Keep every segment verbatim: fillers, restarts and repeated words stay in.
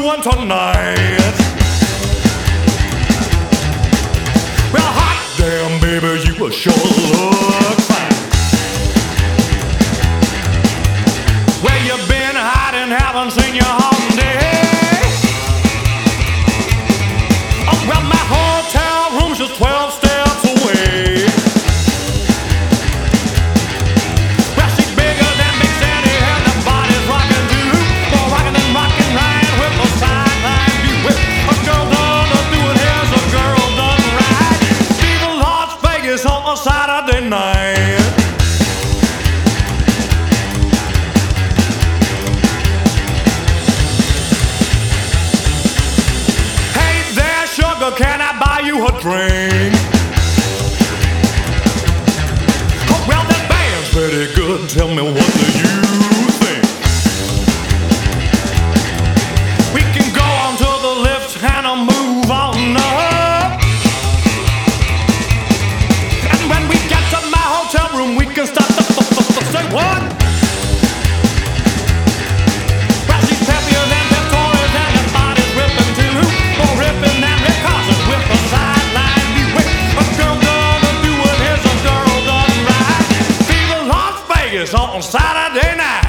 doing tonight? Well, hot damn, baby, you will sure look fine. Where you been hiding? Haven't seen you all day. Oh, well, my hotel room's just twelve steps away. Well, she's bigger than Big Sandy and the body's rocking too. More rocking than rocking right with a sideline view. With a girl done a doing here's a girl done right. See the Las Vegas on a Saturday night. Can I buy you a drink? Oh, well, that band's pretty good. Tell me, what do you think? We can go on to the lift and I'll move on up. And when we get to my hotel room, we can stop the f- f- f- say what? Well, she's happier than Victoria's and her body's ripping too. More ripping than with a sideline view. A girl gonna do it, here's a girl done right. Fever Las Vegas on Saturday night.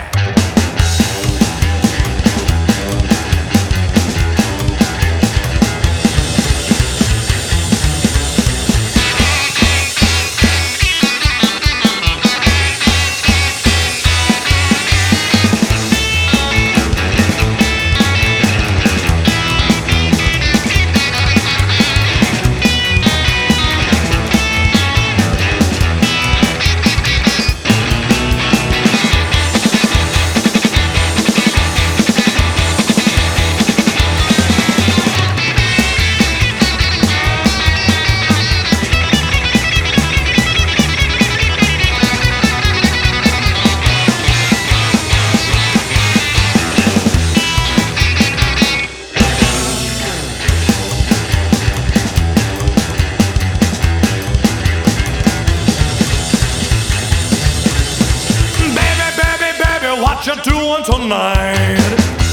What you doing tonight?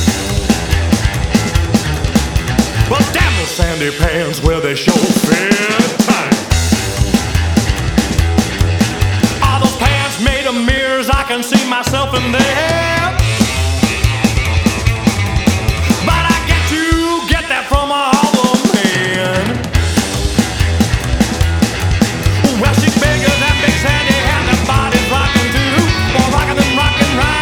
Well, damn those sandy pants where they show fit tight. Are those pants made of mirrors? I can see myself in there. But I get you get that from a hollow man. Well, she's bigger than Big Sandy and her body's rocking too. More rocking than rocking right.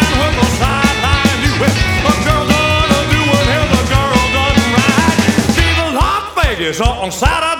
A girl done do it, here's a girl done right. See the Las Vegas on Saturday.